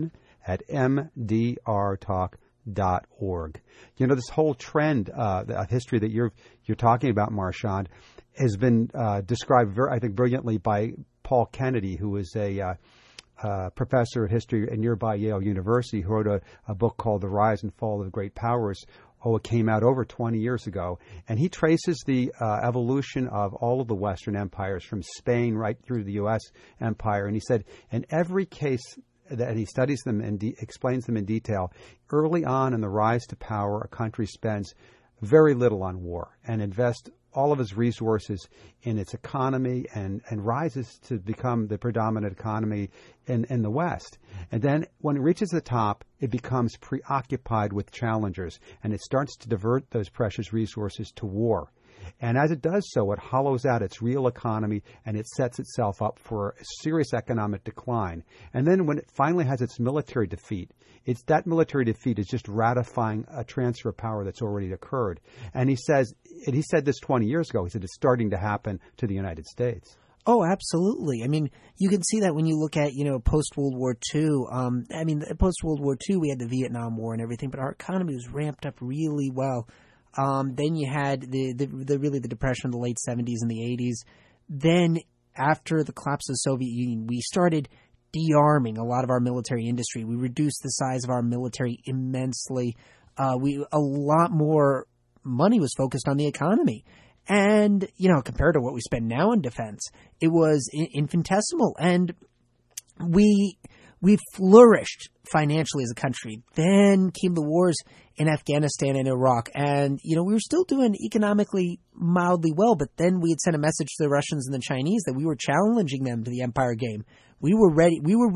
ken@mdrtalk.org. You know, this whole trend, the history that you're talking about, Marchand, has been described, I think, brilliantly by Paul Kennedy, who is a professor of history at nearby Yale University, who wrote a book called The Rise and Fall of the Great Powers. It came out over 20 years ago. And he traces the evolution of all of the Western empires from Spain right through the U.S. empire. And he said, in every case that he studies them and explains them in detail, early on in the rise to power, a country spends very little on war and invests all of its resources in its economy and rises to become the predominant economy in the West. And then when it reaches the top, it becomes preoccupied with challengers, and it starts to divert those precious resources to war. And as it does so, it hollows out its real economy, and it sets itself up for a serious economic decline. And then when it finally has its military defeat, that military defeat is just ratifying a transfer of power that's already occurred. And he said this 20 years ago. He said it's starting to happen to the United States. Oh, absolutely. I mean, you can see that when you look at, post-World War II. Post-World War II, we had the Vietnam War and everything, but our economy was ramped up really well. Then you had the Depression of the late 70s and the 80s. Then after the collapse of the Soviet Union, we started de-arming a lot of our military industry. We reduced the size of our military immensely. A lot more money was focused on the economy. And, compared to what we spend now in defense, it was infinitesimal. And we flourished financially as a country. Then came the wars in Afghanistan and Iraq. And, we were still doing economically mildly well, but then we had sent a message to the Russians and the Chinese that we were challenging them to the empire game. We were ready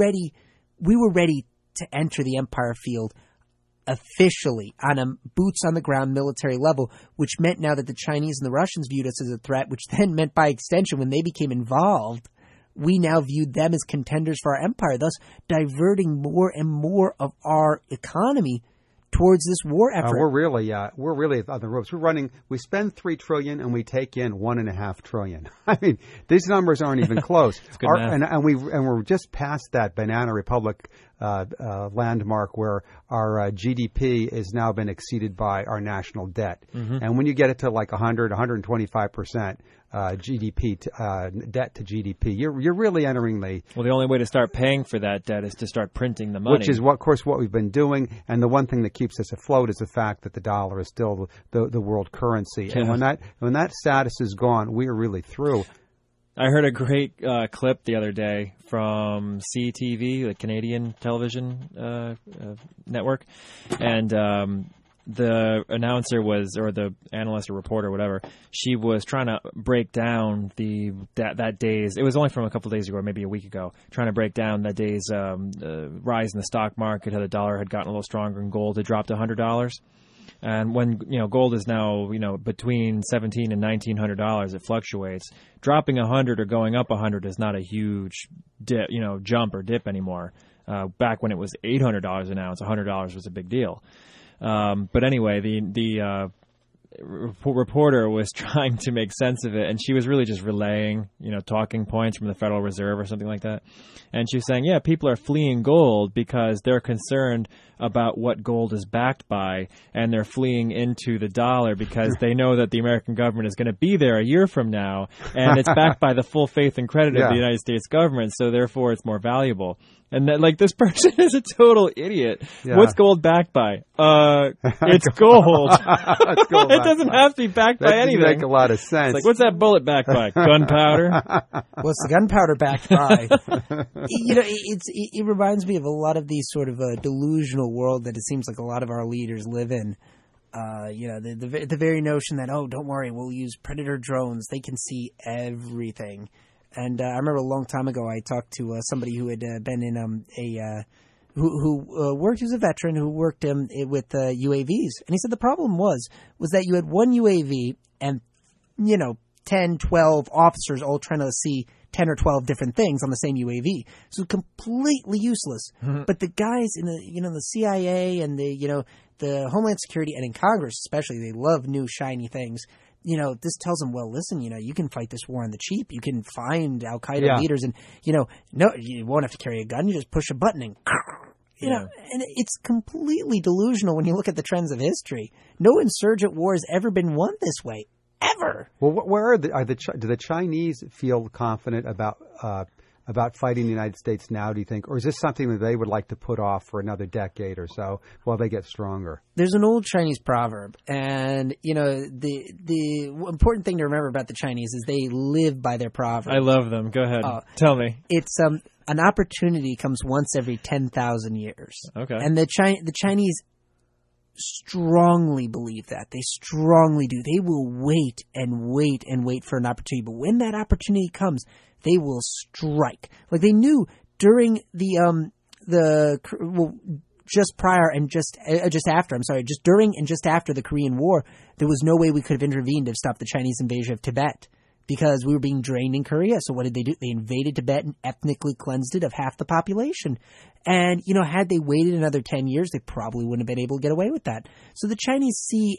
to enter the empire field officially on a boots-on-the-ground military level, which meant now that the Chinese and the Russians viewed us as a threat, which then meant by extension when they became involved, we now viewed them as contenders for our empire, thus diverting more and more of our economy towards this war effort. We're really on the ropes. We spend $3 trillion and we take in $1.5 trillion. I mean, these numbers aren't even close. We're just past that banana republic landmark where our GDP has now been exceeded by our national debt. Mm-hmm. And when you get it to like 125% GDP debt to GDP, you're really entering the only way to start paying for that debt is to start printing the money, which is of course what we've been doing. And the one thing that keeps us afloat is the fact that the dollar is still the world currency. Yeah. And when that status is gone, we are really through. I heard a great clip the other day from CTV, the Canadian television network, and the announcer or the analyst or reporter, whatever, she was trying to break down that day's. It was only from a couple of days ago, or maybe a week ago, trying to break down that day's rise in the stock market, how the dollar had gotten a little stronger and gold had dropped $100. And when gold is now between $1,700 and $1,900, it fluctuates. Dropping 100 or going up 100 is not a huge dip, jump or dip anymore. Back when it was $800 an ounce, $100 was a big deal. But anyway, the reporter was trying to make sense of it, and she was really just relaying, talking points from the Federal Reserve or something like that. And she was saying, yeah, people are fleeing gold because they're concerned about what gold is backed by, and they're fleeing into the dollar because they know that the American government is going to be there a year from now, and it's backed by the full faith and credit of the United States government, so therefore it's more valuable. And then, this person is a total idiot. Yeah. What's gold backed by? It's gold. It doesn't have to be backed by anything. That doesn't make a lot of sense. It's what's that bullet backed by? Gunpowder? What's the gunpowder backed by? It reminds me of a lot of these sort of delusional world that it seems like a lot of our leaders live in. The very notion that, don't worry, we'll use Predator drones. They can see everything. And I remember a long time ago, I talked to somebody who had been in who worked as a veteran who worked with UAVs, and he said the problem was that you had one UAV and 10, 12 officers all trying to see 10 or 12 different things on the same UAV, so completely useless. Mm-hmm. But the guys in the CIA and the Homeland Security and in Congress especially, they love new shiny things. this tells them, well, listen, you can fight this war on the cheap. You can find Al Qaeda leaders, and no, you won't have to carry a gun. You just push a button and. And it's completely delusional when you look at the trends of history. No insurgent war has ever been won this way, ever. Well, where do the Chinese feel confident about fighting the United States now, do you think? Or is this something that they would like to put off for another decade or so while they get stronger? There's an old Chinese proverb, and, the important thing to remember about the Chinese is they live by their proverb. I love them. Go ahead. Tell me. It's an opportunity comes once every 10,000 years. Okay. And the Chinese strongly believe that. They strongly do. They will wait and wait and wait for an opportunity. But when that opportunity comes, they will strike. Like they knew during just prior and just after, just during and just after the Korean War, there was no way we could have intervened to stop the Chinese invasion of Tibet. Because we were being drained in Korea. So what did they do? They invaded Tibet and ethnically cleansed it of half the population. And, had they waited another 10 years, they probably wouldn't have been able to get away with that. So the Chinese see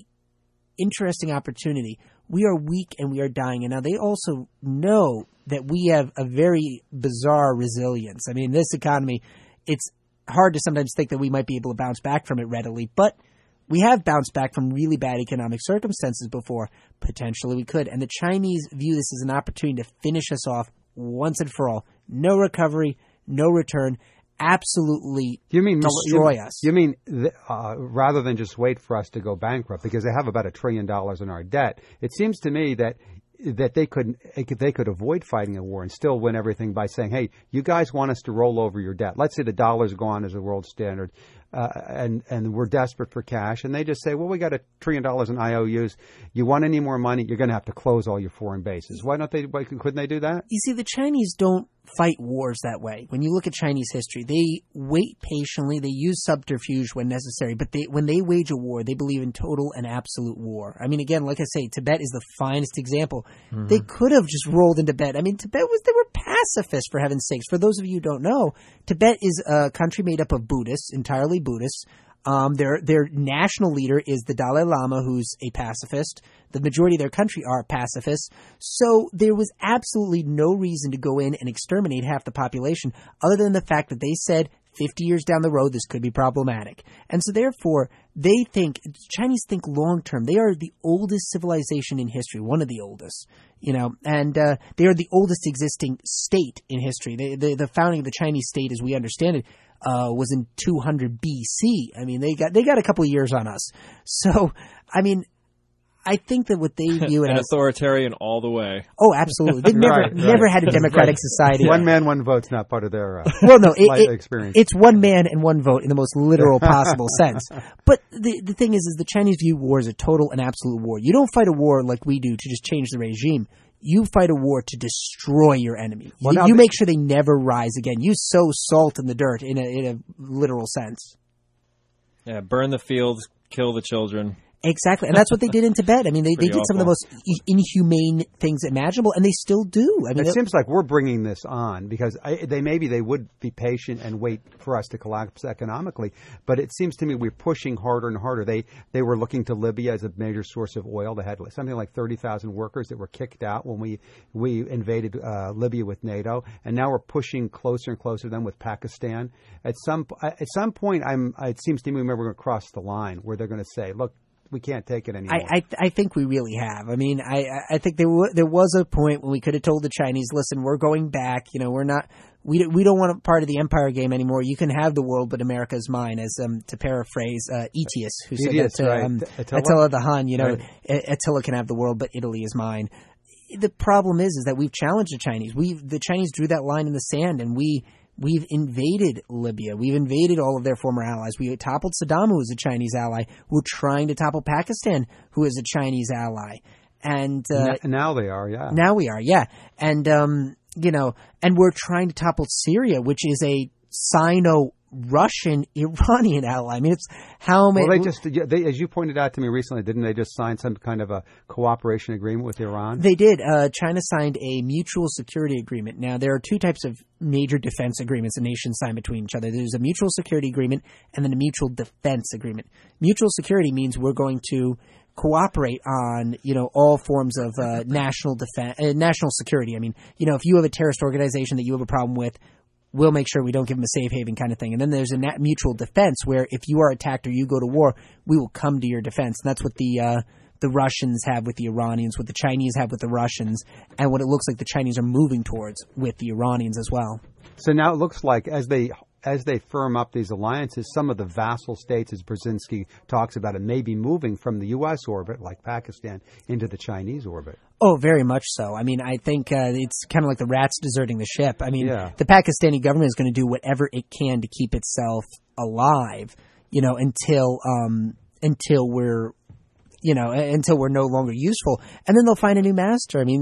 a interesting opportunity. We are weak and we are dying. And now they also know that we have a very bizarre resilience. I mean, this economy, it's hard to sometimes think that we might be able to bounce back from it readily. But we have bounced back from really bad economic circumstances before. Potentially we could. And the Chinese view this as an opportunity to finish us off once and for all. No recovery, no return. Absolutely destroy us. You mean rather than just wait for us to go bankrupt, because they have about $1 trillion in our debt, it seems to me that they could avoid fighting a war and still win everything by saying, hey, you guys want us to roll over your debt. Let's say the dollar's gone as a world standard. And we're desperate for cash, and they just say, well, we got $1 trillion in IOUs. You want any more money? You're going to have to close all your foreign bases. Why couldn't they do that? You see, the Chinese don't fight wars that way. When you look at Chinese history, they wait patiently. They use subterfuge when necessary, but when they wage a war, they believe in total and absolute war. I mean, again, like I say, Tibet is the finest example. Mm-hmm. They could have just rolled into Tibet. I mean, they were pacifists, for heaven's sakes. For those of you who don't know, Tibet is a country made up of Buddhists, entirely Buddhists. Their national leader is the Dalai Lama, who's a pacifist. The majority of their country are pacifists. So there was absolutely no reason to go in and exterminate half the population, other than the fact that they said 50 years down the road, this could be problematic. And so therefore, Chinese think long term. They are the oldest civilization in history, one of the oldest, and they are the oldest existing state in history. The founding of the Chinese state, as we understand it, was in 200 BC. I mean, they got a couple of years on us. So, I mean, I think that what they view it as authoritarian all the way. Oh, absolutely. They've never had a democratic society. One man, one vote's not part of their experience. It's one man and one vote in the most literal possible sense. But the thing is the Chinese view war as a total and absolute war. You don't fight a war like we do to just change the regime. You fight a war to destroy your enemy. Well, you make sure they never rise again. You sow salt in the dirt in a literal sense. Yeah, burn the fields, kill the children. Exactly. And that's what they did in Tibet. I mean, they did some of the most inhumane things imaginable, and they still do. I mean, it seems like we're bringing this on because they would be patient and wait for us to collapse economically. But it seems to me we're pushing harder and harder. They were looking to Libya as a major source of oil. They had something like 30,000 workers that were kicked out when we invaded Libya with NATO. And now we're pushing closer and closer to them with Pakistan. At some point, it seems to me we're going to cross the line where they're going to say, look, we can't take it anymore. I think we really have. I mean, I think there was a point when we could have told the Chinese, listen, we're going back. We're not. We don't want a part of the empire game anymore. You can have the world, but America's mine. As to paraphrase Aetius, who said that to Attila the Hun. Attila can have the world, but Italy is mine. The problem is that we've challenged the Chinese. The Chinese drew that line in the sand, and We've invaded Libya. We've invaded all of their former allies. We toppled Saddam, who was a Chinese ally. We're trying to topple Pakistan, who is a Chinese ally. And now they are, yeah. Now we are, yeah. And and we're trying to topple Syria, which is a Sino-Russian Iranian ally. I mean, it's how many. Well, they as you pointed out to me recently, didn't they just sign some kind of a cooperation agreement with Iran? They did. China signed a mutual security agreement. Now, there are two types of major defense agreements a nation sign between each other. There's a mutual security agreement and then a mutual defense agreement. Mutual security means we're going to cooperate on, all forms of national defense, national security. I mean, if you have a terrorist organization that you have a problem with, we'll make sure we don't give them a safe haven kind of thing. And then there's a mutual defense where if you are attacked or you go to war, we will come to your defense. And that's what the Russians have with the Iranians, what the Chinese have with the Russians, and what it looks like the Chinese are moving towards with the Iranians as well. So now it looks like as they firm up these alliances, some of the vassal states, as Brzezinski talks about it, may be moving from the U.S. orbit, like Pakistan, into the Chinese orbit. Oh, very much so. I mean, I think it's kind of like the rats deserting the ship. I mean, Yeah. The Pakistani government is going to do whatever it can to keep itself alive, until we're no longer useful, and then they'll find a new master. I mean,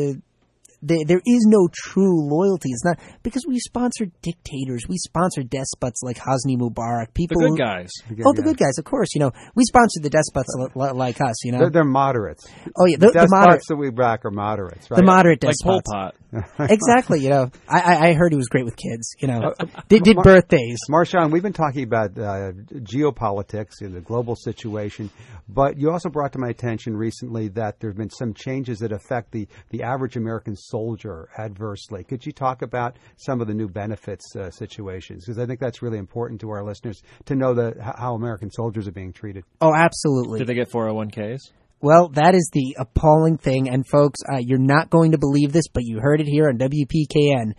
there is no true loyalty. It's not because we sponsor dictators. We sponsor despots like Hosni Mubarak. People, The good guys. the good guys, of course. We sponsor the despots like us. They're moderates. Oh yeah, The the moderate, despots that we back are moderates, right? the moderate Like Pol despots. Pot. Exactly. I heard he was great with kids. Did birthdays. Marshawn, we've been talking about geopolitics and the global situation, but you also brought to my attention recently that there have been some changes that affect the average American soldier adversely. Could you talk about some of the new benefits situations? Because I think that's really important to our listeners to know how American soldiers are being treated. Oh, absolutely. Did they get 401ks? Well, that is the appalling thing. And folks, you're not going to believe this, but you heard it here on WPKN.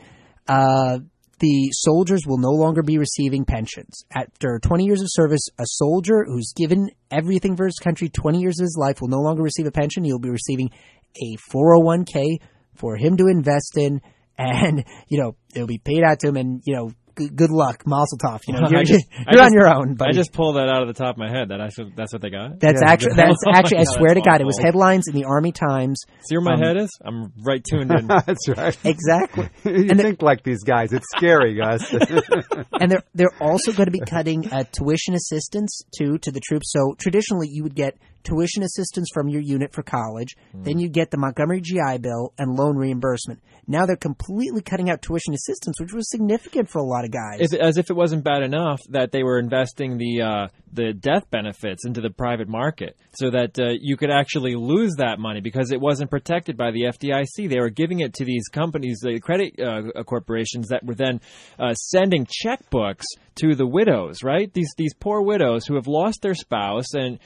The soldiers will no longer be receiving pensions. After 20 years of service, a soldier who's given everything for his country, 20 years of his life, will no longer receive a pension. He'll be receiving a 401k for him to invest in, and, it'll be paid out to him, and, good luck, Mazel Tov. You're on your own, buddy. I just pulled that out of the top of my head. That's what they got? That's actually, I swear to God, it was headlines in the Army Times. See where my head is? I'm right tuned in. That's right. Exactly. You think like these guys. It's scary, guys. And they're also going to be cutting tuition assistance to the troops. So traditionally, you would get tuition assistance from your unit for college. Then you get the Montgomery GI Bill and loan reimbursement. Now they're completely cutting out tuition assistance, which was significant for a lot of guys. As if it wasn't bad enough that they were investing the death benefits into the private market so that you could actually lose that money because it wasn't protected by the FDIC. They were giving it to these companies, the credit corporations that were then sending checkbooks to the widows, right? These poor widows who have lost their spouse and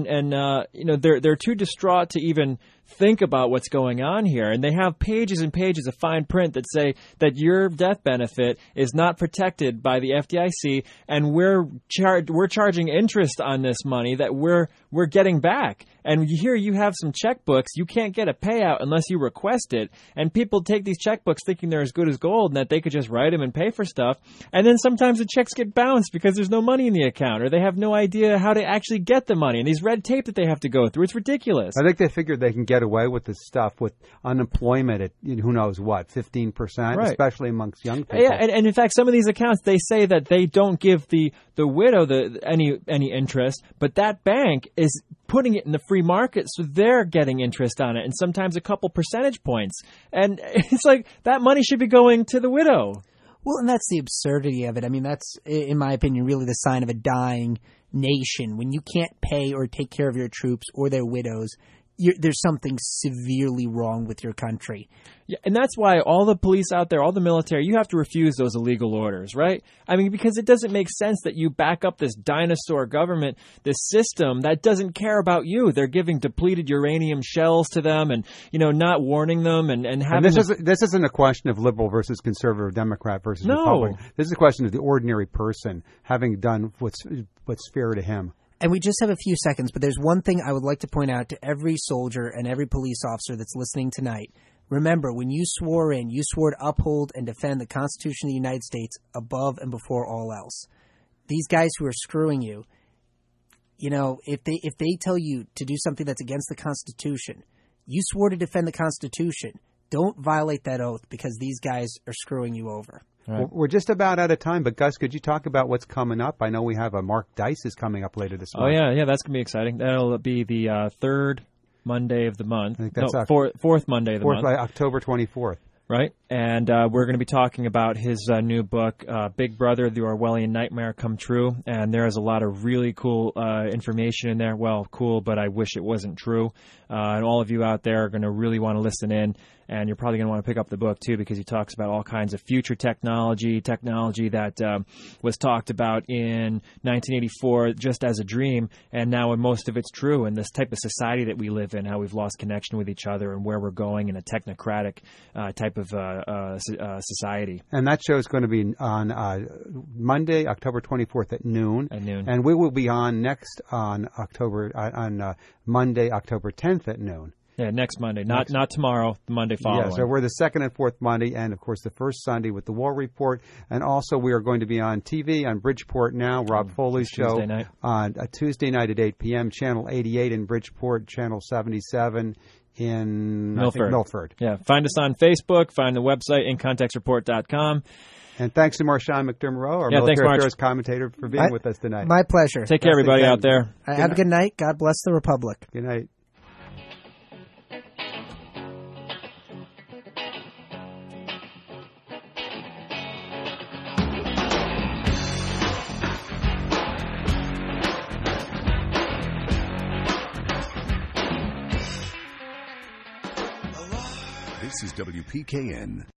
they're too distraught to even think about what's going on here, and they have pages and pages of fine print that say that your death benefit is not protected by the FDIC, and we're charging interest on this money that we're getting back. And here you have some checkbooks. You can't get a payout unless you request it. And people take these checkbooks thinking they're as good as gold and that they could just write them and pay for stuff. And then sometimes the checks get bounced because there's no money in the account or they have no idea how to actually get the money. And these red tape that they have to go through, it's ridiculous. I think they figured they can get away with this stuff with unemployment at who knows what, 15%, right, especially amongst young people. Yeah, and in fact, some of these accounts, they say that they don't give the widow any interest, but that bank is putting it in the free market, so they're getting interest on it, and sometimes a couple percentage points. And it's like that money should be going to the widow. Well, and that's the absurdity of it. I mean, that's, in my opinion, really the sign of a dying nation. When you can't pay or take care of your troops or their widows, there's something severely wrong with your country. Yeah, and that's why all the police out there, all the military, you have to refuse those illegal orders, right? I mean, because it doesn't make sense that you back up this dinosaur government, this system that doesn't care about you. They're giving depleted uranium shells to them and, not warning them and having... And this isn't a question of liberal versus conservative, Democrat versus Republican. This is a question of the ordinary person having done what's fair to him. And we just have a few seconds, but there's one thing I would like to point out to every soldier and every police officer that's listening tonight. Remember, when you swore to uphold and defend the Constitution of the United States above and before all else. These guys who are screwing you, if they tell you to do something that's against the Constitution, you swore to defend the Constitution. Don't violate that oath because these guys are screwing you over. Right. Well, we're just about out of time, but Gus, could you talk about what's coming up? I know we have Mark Dice is coming up later this month. Oh, yeah, that's going to be exciting. That'll be the third Monday of the month. I think that's fourth Monday of the month. October 24th. Right, and we're going to be talking about his new book, Big Brother, The Orwellian Nightmare Come True, and there is a lot of really cool information in there. Well, cool, but I wish it wasn't true. And all of you out there are going to really want to listen in, and you're probably going to want to pick up the book, too, because he talks about all kinds of future technology that was talked about in 1984 just as a dream, and now most of it's true, and this type of society that we live in, how we've lost connection with each other and where we're going in a technocratic type of society. And that show is going to be on Monday, October 24th at noon. And we will be on next on Monday, October 10th at noon. Yeah, next Monday. Not tomorrow, the Monday following. Yeah, so we're the second and fourth Monday, and, of course, the first Sunday with the War Report. And also we are going to be on TV on Bridgeport Now, Rob Foley's show. Tuesday night. On a Tuesday night at 8 p.m., Channel 88 in Bridgeport, Channel 77 in Milford. Yeah, find us on Facebook, find the website, incontextreport.com. And thanks to Marshawn McDermott, our military affairs commentator, for being with us tonight. My pleasure. Take care, everybody out there. Have a good night. God bless the Republic. Good night. This is WPKN.